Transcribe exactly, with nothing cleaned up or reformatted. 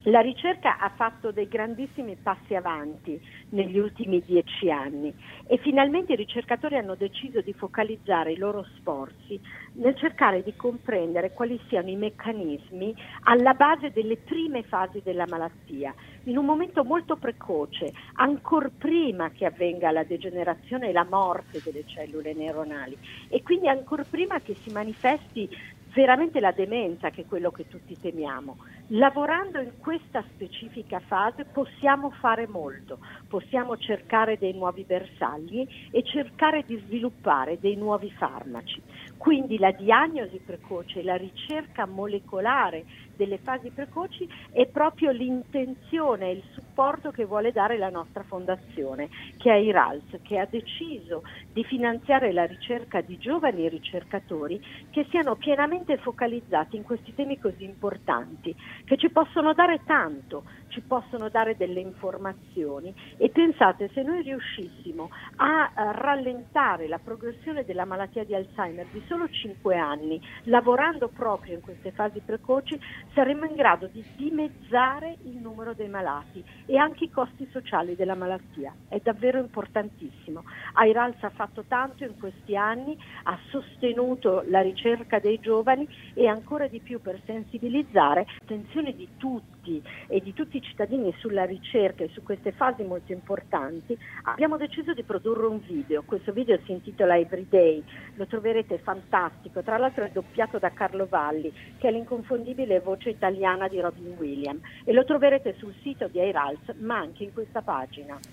La ricerca ha fatto dei grandissimi passi avanti negli ultimi dieci anni e finalmente i ricercatori hanno deciso di focalizzare i loro sforzi nel cercare di comprendere quali siano i meccanismi alla base delle prime fasi della malattia, in un momento molto precoce, ancor prima che avvenga la degenerazione e la morte delle cellule neuronali e quindi ancor prima che si manifesti veramente la demenza, che è quello che tutti temiamo. Lavorando in questa specifica fase possiamo fare molto, possiamo cercare dei nuovi bersagli e cercare di sviluppare dei nuovi farmaci. Quindi la diagnosi precoce e la ricerca molecolare delle fasi precoci è proprio l'intenzione e il supporto che vuole dare la nostra fondazione, che è I R A L S, che ha deciso di finanziare la ricerca di giovani ricercatori che siano pienamente focalizzati in questi temi così importanti, che ci possono dare tanto, ci possono dare delle informazioni e pensate, se noi riuscissimo a, a rallentare la progressione della malattia di Alzheimer di solo cinque anni, lavorando proprio in queste fasi precoci, saremmo in grado di dimezzare il numero dei malati e anche i costi sociali della malattia. È davvero importantissimo. I R A L S ha fatto tanto in questi anni, ha sostenuto la ricerca dei giovani e ancora di più per sensibilizzare l'attenzione di tutti e di tutti i cittadini sulla ricerca e su queste fasi molto importanti. Abbiamo deciso di produrre un video. Questo video si intitola Everyday, lo troverete fantastico, tra l'altro è doppiato da Carlo Valli, che è l'inconfondibile voce italiana di Robin Williams, e lo troverete sul sito di I R A L S ma anche in questa pagina.